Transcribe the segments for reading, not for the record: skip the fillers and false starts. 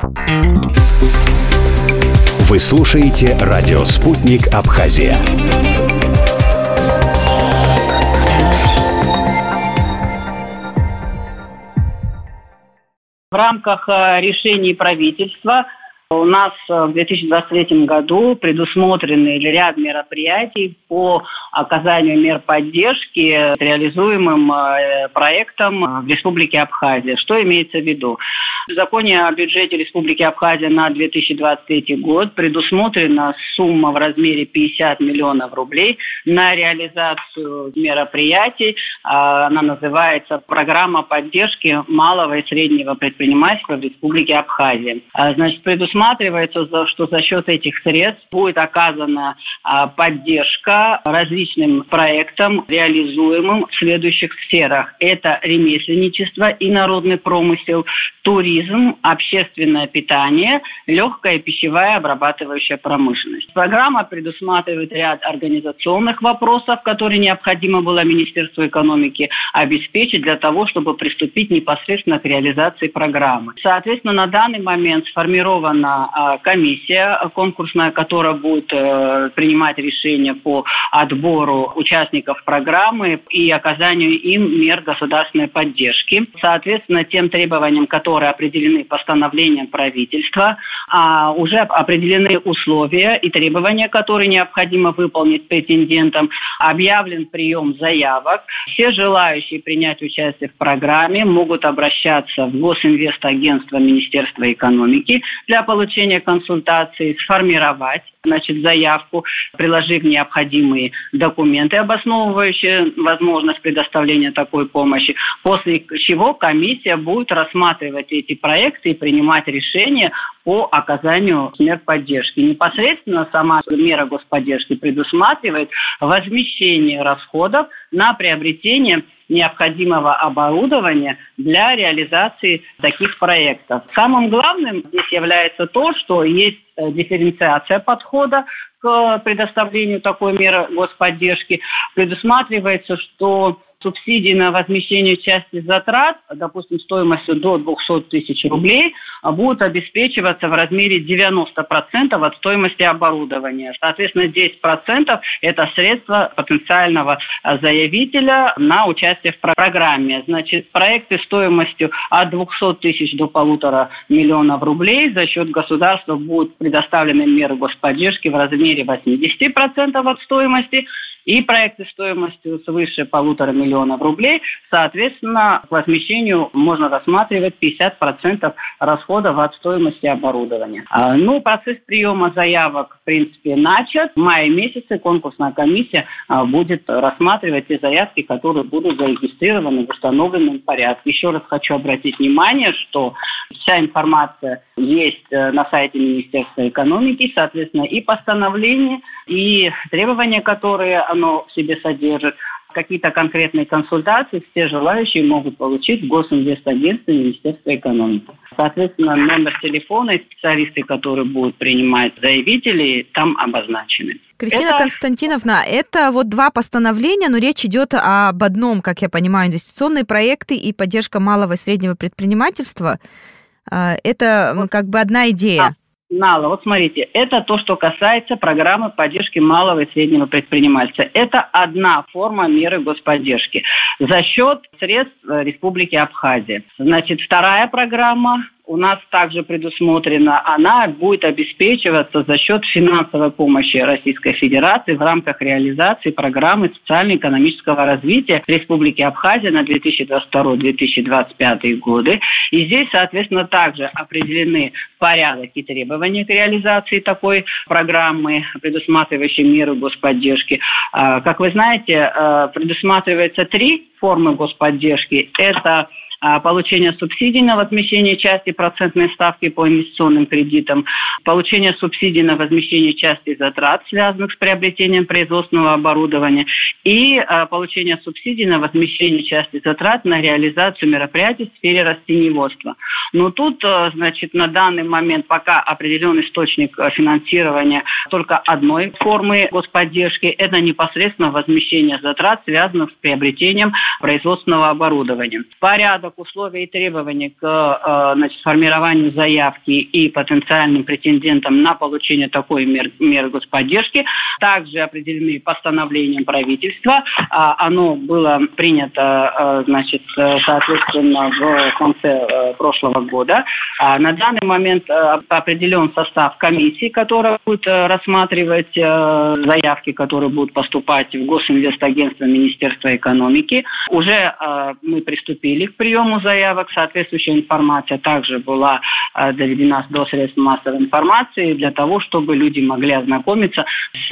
Вы слушаете радио «Спутник Абхазия». В рамках решений правительства у нас в 2023 году предусмотрены ряд мероприятий по оказанию мер поддержки реализуемым проектам в Республике Абхазия. Что имеется в виду? В законе о бюджете Республики Абхазия на 2023 год предусмотрена сумма в размере 50 миллионов рублей на реализацию мероприятий. Она называется «Программа поддержки малого и среднего предпринимательства в Республике Абхазия». Значит, предусматривается, что за счет этих средств будет оказана поддержка различным проектам, реализуемым в следующих сферах. Это ремесленничество и народный промысел, туризм, общественное питание, легкая пищевая обрабатывающая промышленность. Программа предусматривает ряд организационных вопросов, которые необходимо было Министерству экономики обеспечить для того, чтобы приступить непосредственно к реализации программы. Соответственно, на данный момент сформирована комиссия конкурсная, которая будет принимать решения по отбору участников программы и оказанию им мер государственной поддержки. Соответственно, тем требованиям, которые определены постановлением правительства, уже определены условия и требования, которые необходимо выполнить претендентам. Объявлен прием заявок. Все желающие принять участие в программе могут обращаться в Госинвестагентство Министерства экономики для получения консультации, сформировать заявку, приложив необходимые документы, обосновывающие возможность предоставления такой помощи, после чего комиссия будет рассматривать эти проекты и принимать решения по оказанию мер поддержки. Непосредственно сама мера господдержки предусматривает возмещение расходов на приобретение необходимого оборудования для реализации таких проектов. Самым главным здесь является то, что есть дифференциация подхода к предоставлению такой меры господдержки. Предусматривается, что субсидии на возмещение части затрат, допустим, стоимостью до 200 тысяч рублей, будут обеспечиваться в размере 90% от стоимости оборудования. Соответственно, 10% – это средства потенциального заявителя на участие в программе. Значит, проекты стоимостью от 200 тысяч до 1,5 миллиона рублей за счет государства будут предоставлены меры господдержки в размере 80% от стоимости, и проекты стоимостью свыше 1,5 миллиона рублей, соответственно, к возмещению можно рассматривать 50% расходов от стоимости оборудования. Процесс приема заявок, в принципе, начат. В мае месяце конкурсная комиссия будет рассматривать те заявки, которые будут зарегистрированы в установленном порядке. Еще раз хочу обратить внимание, что вся информация есть на сайте Министерства экономики, соответственно, и постановление, и требования, которые оно в себе содержит, какие-то конкретные консультации все желающие могут получить в Госинвестагентстве Министерства экономики. Соответственно, номер телефона и специалисты, которые будут принимать заявителей, там обозначены. Кристина Константиновна, это вот два постановления, но речь идет об одном, как я понимаю, инвестиционные проекты и поддержка малого и среднего предпринимательства. Это как бы одна идея. Нала, вот смотрите, это то, что касается программы поддержки малого и среднего предпринимательства. Это одна форма меры господдержки за счет средств Республики Абхазия. Значит, вторая программа у нас также предусмотрена, она будет обеспечиваться за счет финансовой помощи Российской Федерации в рамках реализации программы социально-экономического развития Республики Абхазия на 2022-2025 годы. И здесь, соответственно, также определены порядок и требования к реализации такой программы, предусматривающей меры господдержки. Как вы знаете, предусматривается 3 формы господдержки. Это получение субсидий на возмещение части процентной ставки по инвестиционным кредитам, получение субсидий на возмещение части затрат, связанных с приобретением производственного оборудования, и получение субсидий на возмещение части затрат на реализацию мероприятий в сфере растениеводства. Но тут, значит, на данный момент пока определен источник финансирования только одной формы господдержки. Это непосредственно возмещение затрат, связанных с приобретением производственного оборудования. Порядок порядок, условий и требований к формированию заявки и потенциальным претендентам на получение такой меры господдержки также определены постановлением правительства. Оно было принято, соответственно, в конце прошлого года. На данный момент определен состав комиссии, которая будет рассматривать заявки, которые будут поступать в Госинвестагентство Министерства экономики. Уже мы приступили к приему заявок. Соответствующая информация также была доведена до средств массовой информации для того, чтобы люди могли ознакомиться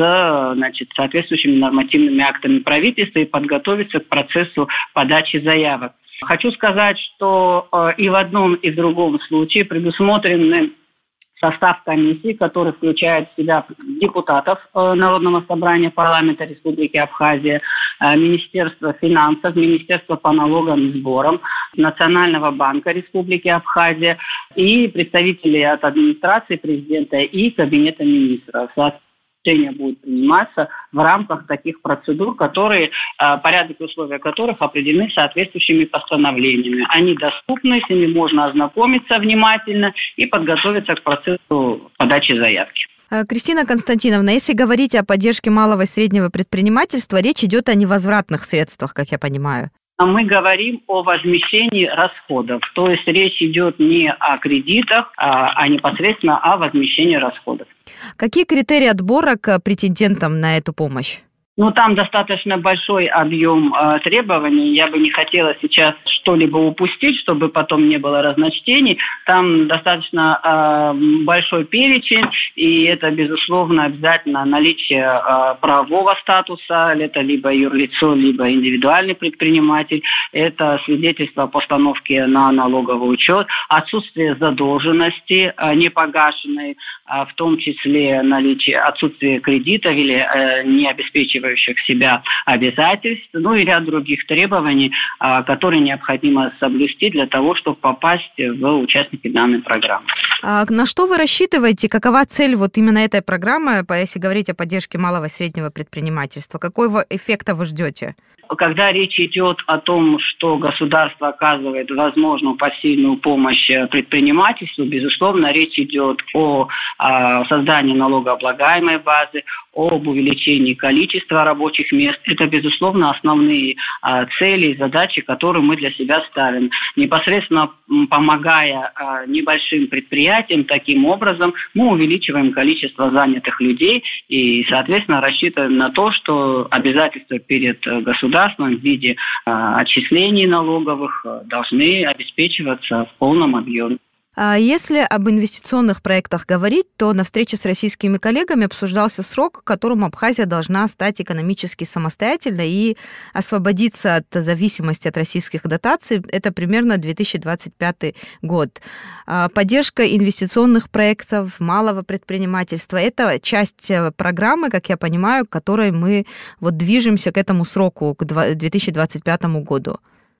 с соответствующими нормативными актами правительства и подготовиться к процессу подачи заявок. Хочу сказать, что и в одном, и в другом случае предусмотрены состав комиссии, который включает в себя депутатов Народного собрания парламента Республики Абхазия, Министерство финансов, Министерство по налогам и сборам, Национального банка Республики Абхазия и представители от администрации президента и Кабинета министров. Решения будут приниматься в рамках таких процедур, порядок и условия которых определены соответствующими постановлениями. Они доступны, с ними можно ознакомиться внимательно и подготовиться к процессу подачи заявки. Кристина Константиновна, если говорить о поддержке малого и среднего предпринимательства, речь идет о невозвратных средствах, как я понимаю. Мы говорим о возмещении расходов. То есть речь идет не о кредитах, а непосредственно о возмещении расходов. Какие критерии отбора к претендентам на эту помощь? Там достаточно большой объем требований. Я бы не хотела сейчас что-либо упустить, чтобы потом не было разночтений. Там достаточно большой перечень, и это, безусловно, обязательно наличие правового статуса, это либо юрлицо, либо индивидуальный предприниматель, это свидетельство о постановке на налоговый учет, отсутствие задолженности непогашенной, в том числе отсутствие кредитов или не обеспечивающих себя обязательств, и ряд других требований, которые необходимо соблюсти для того, чтобы попасть в участники данной программы. На что вы рассчитываете? Какова цель именно этой программы, если говорить о поддержке малого и среднего предпринимательства? Какого эффекта вы ждете? Когда речь идет о том, что государство оказывает возможную посильную помощь предпринимательству, безусловно, речь идет о создании налогооблагаемой базы, об увеличении количества рабочих мест. Это, безусловно, основные цели и задачи, которые мы для себя ставим. Непосредственно помогая небольшим предприятиям, таким образом мы увеличиваем количество занятых людей и, соответственно, рассчитываем на то, что обязательства перед государством в виде отчислений налоговых должны обеспечиваться в полном объеме. Если об инвестиционных проектах говорить, то на встрече с российскими коллегами обсуждался срок, к которому Абхазия должна стать экономически самостоятельной и освободиться от зависимости от российских дотаций. Это примерно 2025 год. Поддержка инвестиционных проектов малого предпринимательства – это часть программы, как я понимаю, к которой мы движемся к этому сроку, к 2025 году.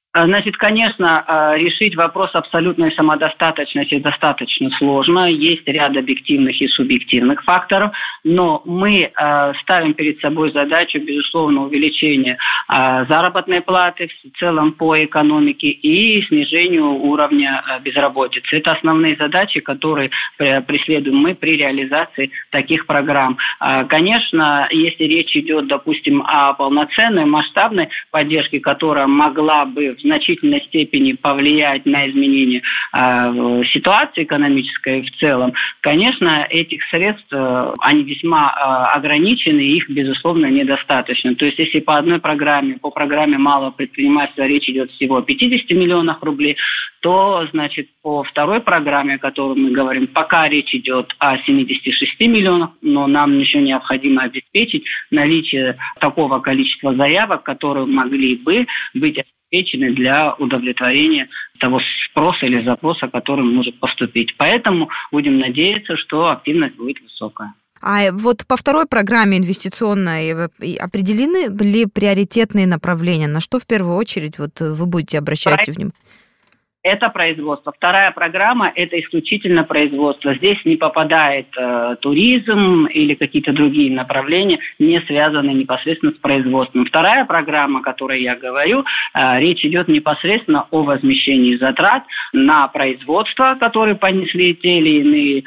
Конечно, решить вопрос абсолютной самодостаточности достаточно сложно. Есть ряд объективных и субъективных факторов, но мы ставим перед собой задачу, безусловно, увеличения заработной платы в целом по экономике и снижению уровня безработицы. Это основные задачи, которые преследуем мы при реализации таких программ. Конечно, если речь идет, допустим, о полноценной масштабной поддержке, которая могла бы в значительной степени повлиять на изменение ситуации экономической в целом, конечно, этих средств, они весьма ограничены, и их, безусловно, недостаточно. То есть, если по программе малого предпринимательства речь идет всего о 50 миллионах рублей, то, по второй программе, о которой мы говорим, пока речь идет о 76 миллионах, но нам еще необходимо обеспечить наличие такого количества заявок, которые могли бы быть обеспечены для удовлетворения того спроса или запроса, который может поступить. Поэтому будем надеяться, что активность будет высокая. А по второй программе инвестиционной определены ли приоритетные направления? На что в первую очередь вы будете обращать внимание? Это производство. Вторая программа – это исключительно производство. Здесь не попадает туризм или какие-то другие направления, не связанные непосредственно с производством. Вторая программа, о которой я говорю, речь идет непосредственно о возмещении затрат на производство, которые понесли те или иные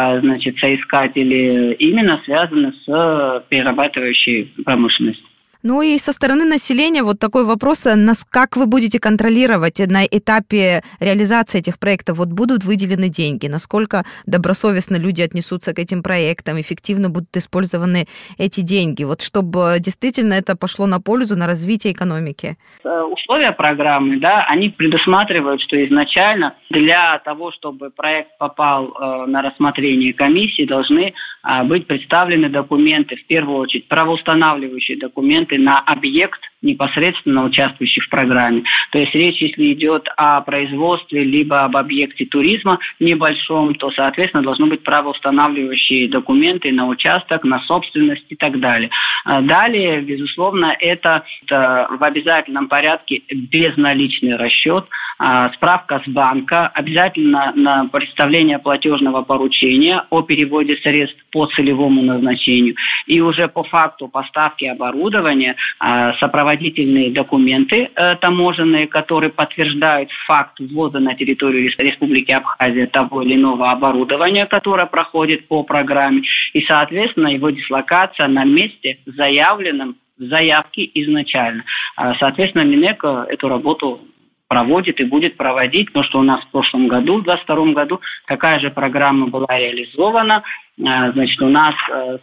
соискатели, именно связаны с перерабатывающей промышленностью. Ну и со стороны населения вот такой вопрос, как вы будете контролировать на этапе реализации этих проектов, вот будут выделены деньги, насколько добросовестно люди отнесутся к этим проектам, эффективно будут использованы эти деньги, вот чтобы действительно это пошло на пользу, на развитие экономики. Условия программы, они предусматривают, что изначально для того, чтобы проект попал на рассмотрение комиссии, должны быть представлены документы, в первую очередь правоустанавливающие документы на объект, непосредственно участвующий в программе. То есть речь, если идет о производстве либо об объекте туризма небольшом, то, соответственно, должны быть правоустанавливающие документы на участок, на собственность и так далее. Далее, безусловно, это в обязательном порядке безналичный расчет, справка с банка, обязательно на представление платежного поручения о переводе средств по целевому назначению. И уже по факту поставки оборудования сопроводительные документы таможенные, которые подтверждают факт ввоза на территорию Республики Абхазия того или иного оборудования, которое проходит по программе, и, соответственно, его дислокация на месте, заявленном в заявке изначально. Соответственно, Минэк эту работу проводит и будет проводить, потому что у нас в прошлом году, в 2022 году, такая же программа была реализована. У нас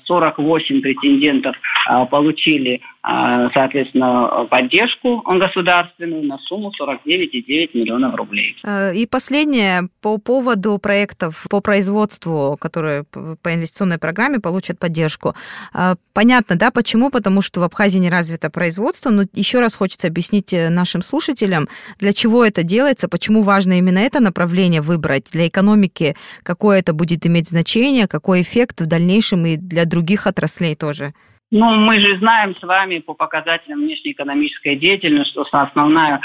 48 претендентов получили, соответственно, поддержку государственную на сумму 49,9 миллионов рублей. И последнее по поводу проектов по производству, которые по инвестиционной программе получат поддержку. Понятно, да, почему? Потому что в Абхазии не развито производство, но еще раз хочется объяснить нашим слушателям, для чего это делается, почему важно именно это направление выбрать для экономики, какое это будет иметь значение, какой эффект в дальнейшем и для других отраслей тоже. Мы же знаем с вами по показателям внешнеэкономической деятельности, что основная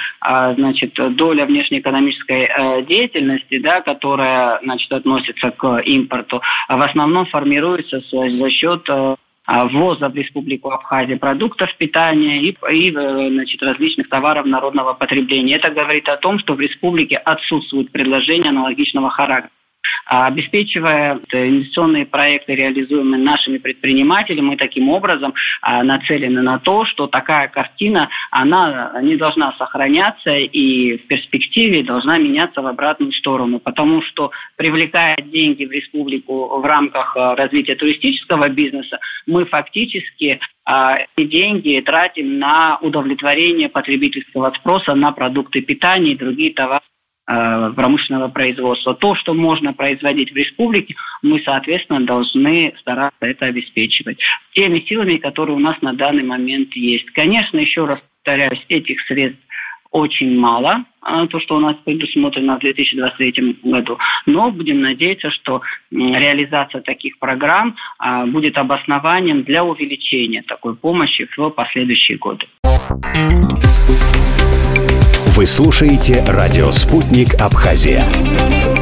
доля внешнеэкономической деятельности, которая относится к импорту, в основном формируется за счет ввоза в Республику Абхазия продуктов питания и различных товаров народного потребления. Это говорит о том, что в республике отсутствует предложение аналогичного характера. Обеспечивая инвестиционные проекты, реализуемые нашими предпринимателями, мы таким образом нацелены на то, что такая картина, она не должна сохраняться и в перспективе должна меняться в обратную сторону, потому что, привлекая деньги в республику в рамках развития туристического бизнеса, мы фактически эти деньги тратим на удовлетворение потребительского спроса на продукты питания и другие товары промышленного производства. То, что можно производить в республике, мы, соответственно, должны стараться это обеспечивать теми силами, которые у нас на данный момент есть. Конечно, еще раз повторяюсь, этих средств очень мало, то, что у нас предусмотрено в 2023 году, но будем надеяться, что реализация таких программ будет обоснованием для увеличения такой помощи в последующие годы. Вы слушаете радио «Спутник Абхазия».